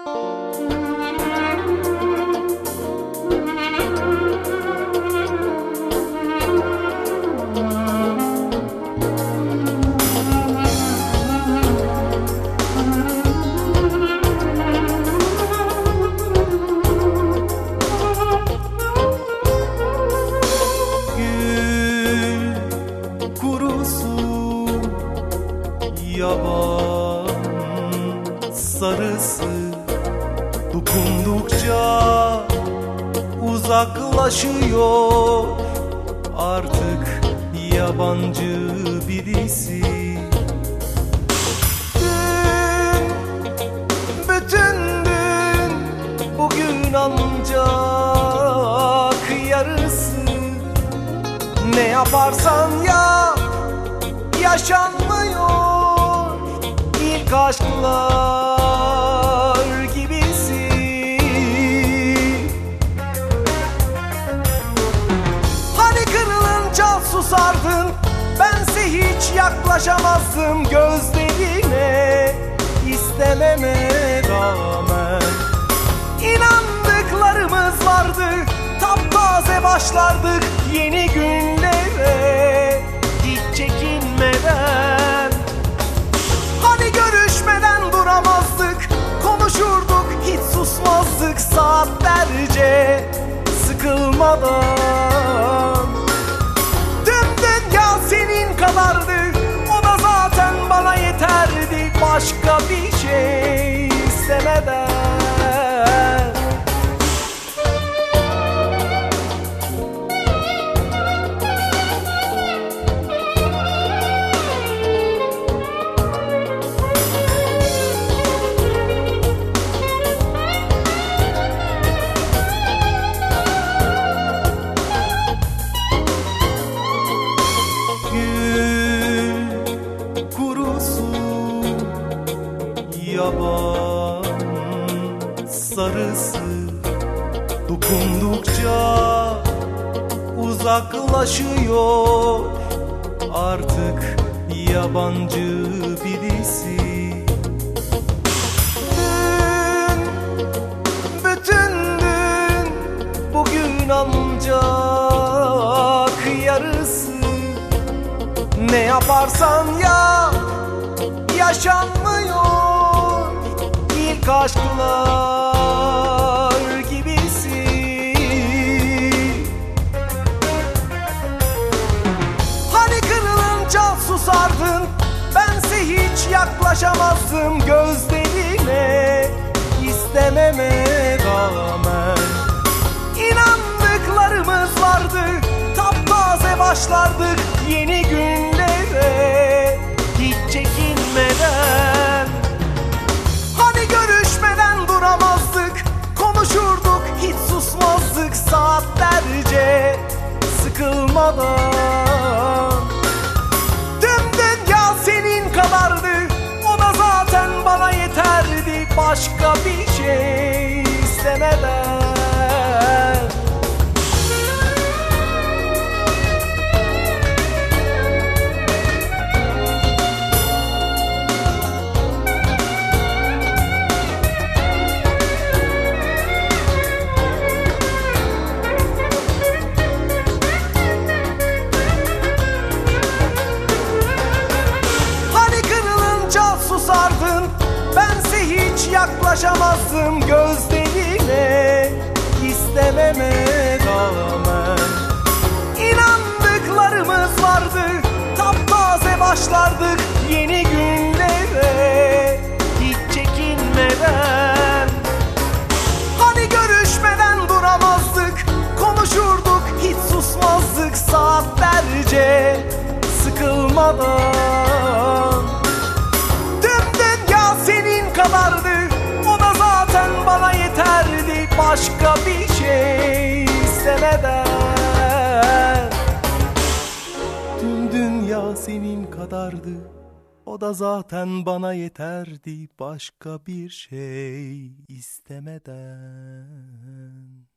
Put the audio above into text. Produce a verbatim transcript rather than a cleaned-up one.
Yaban sarısı dokundukça uzaklaşıyor, artık yabancı birisi. Dün, bütün dün, bugün ancak yarısı. Ne yaparsan yap, yaşanmıyor ilk aşklar gibisi. Hani kırılınca susardın, bense hiç yaklaşamazdım gözlerine, istememe rağmen. İnandıklarımız vardı, taptaze başlardık yeni günlere, hiç çekinmeden. Hani görüşmeden duramazdık, konuşurduk hiç susmazdık saatlerce sıkılmadan. Tüm dünya senin kadardı, o da zaten bana yeterdi, başka bir şey istemeden. Yaban sarısı dokundukça uzaklaşıyor, artık yabancı birisi. Dün, bütün dün, bugün ancak yarısı. Ne yaparsan yap, yaşanmıyor ilk aşklar gibisi. Hani kırılınca susardın, bense hiç yaklaşamazdım gözlerine, istememe rağmen. İnandıklarımız vardı, taptaze başlardık yeni günlere, hiç çekinmeden. Hani görüşmeden duramazdık, konuşurduk hiç susmazdık saatlerce sıkılmadan. Tüm dünya senin kadardı, o da zaten bana yeterdi, başka bir şey istemeden. Susardın, bense hiç yaklaşamazdım gözlerine, istememe rağmen. İnandıklarımız vardı, taptaze başlardık yeni günlere, hiç çekinmeden. Hani görüşmeden duramazdık, konuşurduk hiç susmazdık saatlerce sıkılmadan. Senin kadardı, o da zaten bana yeterdi, başka bir şey istemeden. Tüm dünya senin kadardı, o da zaten bana yeterdi, başka bir şey istemeden.